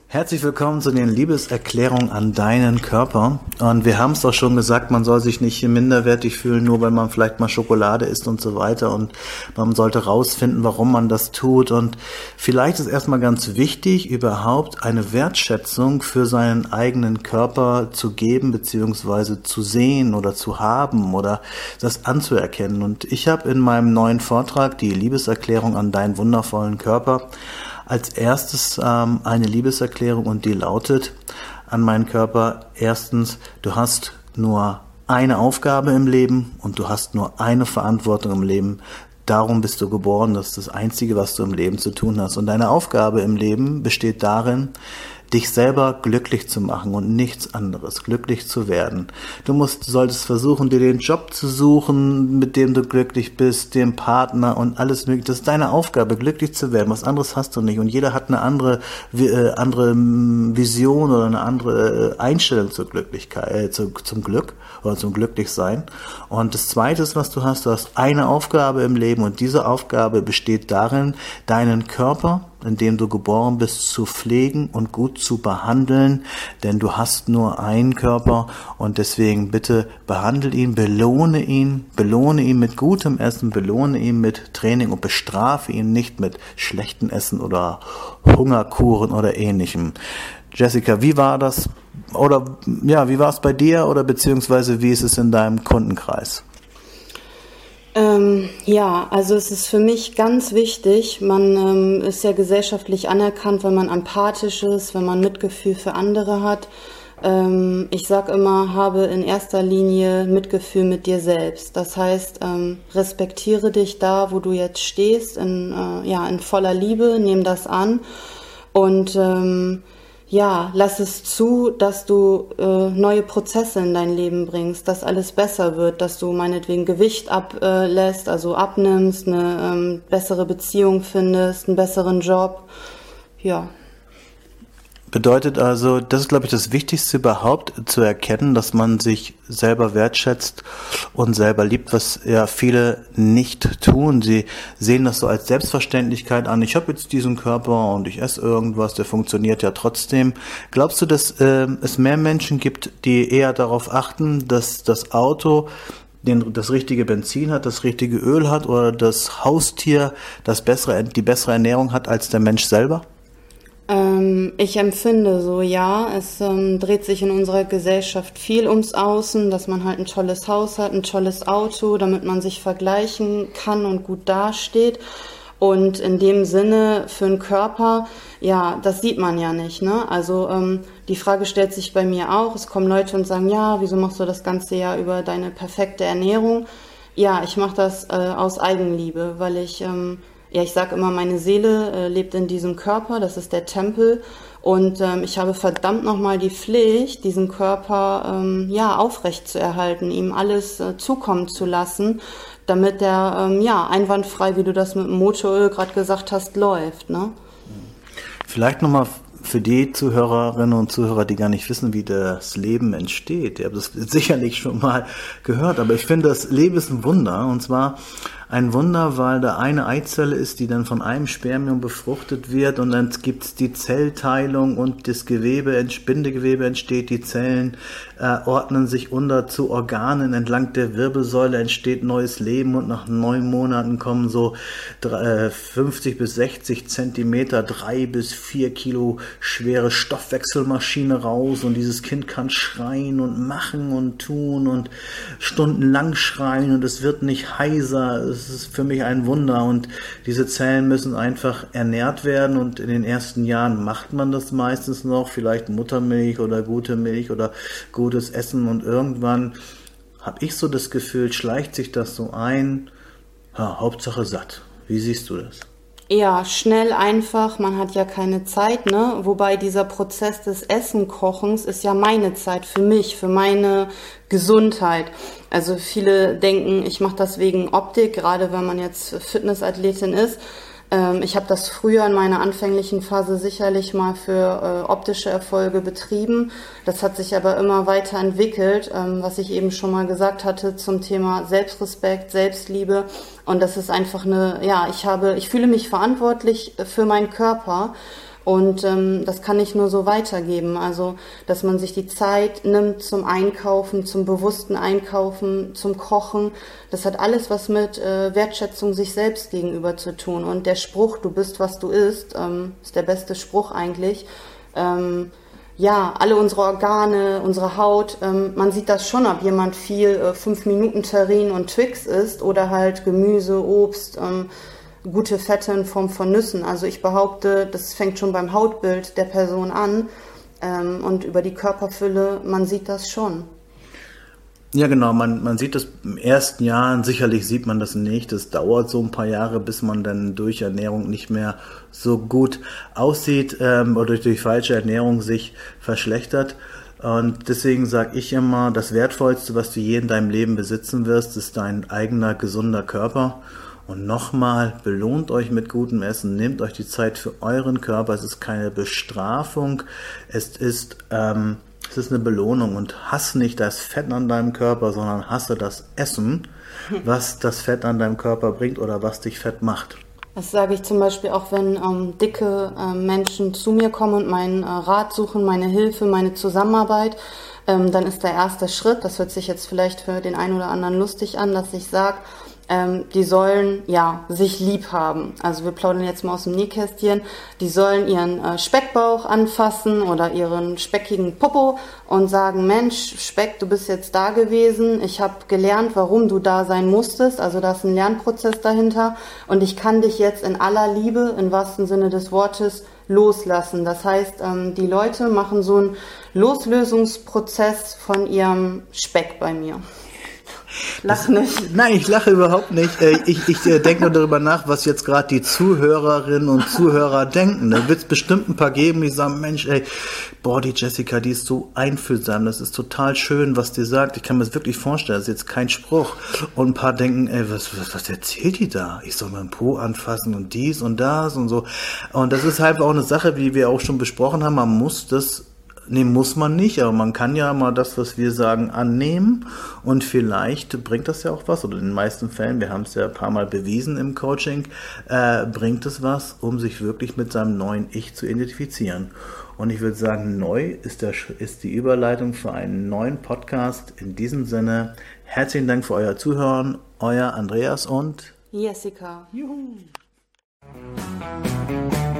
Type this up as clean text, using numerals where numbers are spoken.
Herzlich willkommen zu den Liebeserklärungen an deinen Körper. Und wir haben es doch schon gesagt, man soll sich nicht minderwertig fühlen, nur weil man vielleicht mal Schokolade isst und so weiter. Und man sollte rausfinden, warum man das tut. Und vielleicht ist erstmal ganz wichtig, überhaupt eine Wertschätzung für seinen eigenen Körper zu geben, beziehungsweise zu sehen oder zu haben oder das anzuerkennen. Und ich habe in meinem neuen Vortrag die Liebeserklärung an deinen wundervollen Körper als erstes eine Liebeserklärung, und die lautet an meinen Körper: Erstens, du hast nur eine Aufgabe im Leben und du hast nur eine Verantwortung im Leben. Darum bist du geboren, das ist das Einzige, was du im Leben zu tun hast. Und deine Aufgabe im Leben besteht darin, dich selber glücklich zu machen und nichts anderes, glücklich zu werden. Du solltest versuchen, dir den Job zu suchen, mit dem du glücklich bist, den Partner und alles mögliche. Das ist deine Aufgabe, glücklich zu werden. Was anderes hast du nicht. Und jeder hat eine andere Vision oder eine andere Einstellung zur Glücklichkeit, zum Glück oder zum Glücklichsein. Und das Zweite ist, was du hast eine Aufgabe im Leben, und diese Aufgabe besteht darin, deinen Körper, in dem du geboren bist, zu pflegen und gut zu behandeln, denn du hast nur einen Körper, und deswegen bitte behandle ihn, belohne ihn mit gutem Essen, belohne ihn mit Training und bestrafe ihn nicht mit schlechtem Essen oder Hungerkuren oder Ähnlichem. Jessica, wie war das? Oder ja, wie war es bei dir, oder beziehungsweise wie ist es in deinem Kundenkreis? Ja, also es ist für mich ganz wichtig, man ist ja gesellschaftlich anerkannt, wenn man empathisch ist, wenn man Mitgefühl für andere hat. Ich sag immer, habe in erster Linie Mitgefühl mit dir selbst. Das heißt, respektiere dich da, wo du jetzt stehst, in voller Liebe, nimm das an und lass es zu, dass du neue Prozesse in dein Leben bringst, dass alles besser wird, dass du meinetwegen Gewicht ablässt, also abnimmst, eine bessere Beziehung findest, einen besseren Job, ja. Bedeutet also, das ist, glaube ich, das Wichtigste überhaupt, zu erkennen, dass man sich selber wertschätzt und selber liebt, was ja viele nicht tun. Sie sehen das so als Selbstverständlichkeit an. Ich habe jetzt diesen Körper und ich esse irgendwas, der funktioniert ja trotzdem. Glaubst du, dass es mehr Menschen gibt, die eher darauf achten, dass das Auto das richtige Benzin hat, das richtige Öl hat, oder das Haustier die bessere Ernährung hat als der Mensch selber? Ich empfinde so, ja, es dreht sich in unserer Gesellschaft viel ums Außen, dass man halt ein tolles Haus hat, ein tolles Auto, damit man sich vergleichen kann und gut dasteht. Und in dem Sinne für einen Körper, ja, das sieht man ja nicht, ne? Also die Frage stellt sich bei mir auch. Es kommen Leute und sagen, ja, wieso machst du das ganze Jahr über deine perfekte Ernährung? Ja, ich mache das aus Eigenliebe, weil ich sage immer, meine Seele lebt in diesem Körper, das ist der Tempel, und ich habe verdammt nochmal die Pflicht, diesen Körper aufrecht zu erhalten, ihm alles zukommen zu lassen, damit der einwandfrei, wie du das mit dem Motoröl gerade gesagt hast, läuft, ne? Vielleicht nochmal für die Zuhörerinnen und Zuhörer, die gar nicht wissen, wie das Leben entsteht. Ihr habt das sicherlich schon mal gehört, aber ich finde, das Leben ist ein Wunder, und zwar ein Wunder, weil da eine Eizelle ist, die dann von einem Spermium befruchtet wird, und dann gibt es die Zellteilung und das Bindegewebe entsteht, die Zellen ordnen sich unter zu Organen, entlang der Wirbelsäule entsteht neues Leben, und nach 9 Monaten kommen so 50 bis 60 Zentimeter, 3 bis 4 Kilo schwere Stoffwechselmaschine raus, und dieses Kind kann schreien und machen und tun und stundenlang schreien, und es wird nicht heiser. Es ist für mich ein Wunder, und diese Zellen müssen einfach ernährt werden, und in den ersten Jahren macht man das meistens noch, vielleicht Muttermilch oder gute Milch oder gutes Essen, und irgendwann habe ich so das Gefühl, schleicht sich das so ein, Hauptsache satt. Wie siehst du das? Ja, schnell, einfach, man hat ja keine Zeit, ne? Wobei dieser Prozess des Essenkochens ist ja meine Zeit für mich, für meine Gesundheit. Also viele denken, ich mache das wegen Optik, gerade wenn man jetzt Fitnessathletin ist. Ich habe das früher in meiner anfänglichen Phase sicherlich mal für optische Erfolge betrieben. Das hat sich aber immer weiterentwickelt, was ich eben schon mal gesagt hatte zum Thema Selbstrespekt, Selbstliebe. Und das ist einfach ich fühle mich verantwortlich für meinen Körper. Und das kann ich nur so weitergeben. Also, dass man sich die Zeit nimmt zum Einkaufen, zum bewussten Einkaufen, zum Kochen. Das hat alles was mit Wertschätzung sich selbst gegenüber zu tun. Und der Spruch, du bist, was du isst, ist der beste Spruch eigentlich. Ja, alle unsere Organe, unsere Haut, man sieht das schon, ob jemand viel 5-Minuten-Terrine und Twix isst oder halt Gemüse, Obst, gute Fette in Form von Nüssen. Also ich behaupte, das fängt schon beim Hautbild der Person an und über die Körperfülle, man sieht das schon. Ja, genau, man sieht das im ersten Jahr, sicherlich sieht man das nicht. Es dauert so ein paar Jahre, bis man dann durch Ernährung nicht mehr so gut aussieht oder durch falsche Ernährung sich verschlechtert. Und deswegen sage ich immer, das Wertvollste, was du je in deinem Leben besitzen wirst, ist dein eigener gesunder Körper. Und nochmal, belohnt euch mit gutem Essen, nehmt euch die Zeit für euren Körper. Es ist keine Bestrafung, es ist eine Belohnung. Und hasse nicht das Fett an deinem Körper, sondern hasse das Essen, was das Fett an deinem Körper bringt oder was dich fett macht. Das sage ich zum Beispiel auch, wenn dicke Menschen zu mir kommen und meinen Rat suchen, meine Hilfe, meine Zusammenarbeit. Dann ist der erste Schritt, das hört sich jetzt vielleicht für den einen oder anderen lustig an, dass ich sage, die sollen ja sich lieb haben. Also wir plaudern jetzt mal aus dem Nähkästchen. Die sollen ihren Speckbauch anfassen oder ihren speckigen Popo und sagen, Mensch, Speck, du bist jetzt da gewesen. Ich habe gelernt, warum du da sein musstest. Also da ist ein Lernprozess dahinter. Und ich kann dich jetzt in aller Liebe, im wahrsten Sinne des Wortes, loslassen. Das heißt, die Leute machen so einen Loslösungsprozess von ihrem Speck bei mir. Lach nicht. Nein, ich lache überhaupt nicht. Ich denke nur darüber nach, was jetzt gerade die Zuhörerinnen und Zuhörer denken. Da wird es bestimmt ein paar geben, die sagen, Mensch, die Jessica, die ist so einfühlsam, das ist total schön, was die sagt. Ich kann mir das wirklich vorstellen, das ist jetzt kein Spruch. Und ein paar denken, was erzählt die da? Ich soll meinen Po anfassen und dies und das und so. Und das ist halt auch eine Sache, wie wir auch schon besprochen haben, man muss das. Nee, muss man nicht, aber man kann ja mal das, was wir sagen, annehmen und vielleicht bringt das ja auch was, oder in den meisten Fällen, wir haben es ja ein paar Mal bewiesen im Coaching, bringt es was, um sich wirklich mit seinem neuen Ich zu identifizieren. Und ich würde sagen, neu ist die Überleitung für einen neuen Podcast. In diesem Sinne, herzlichen Dank für euer Zuhören, euer Andreas und Jessica. Juhu.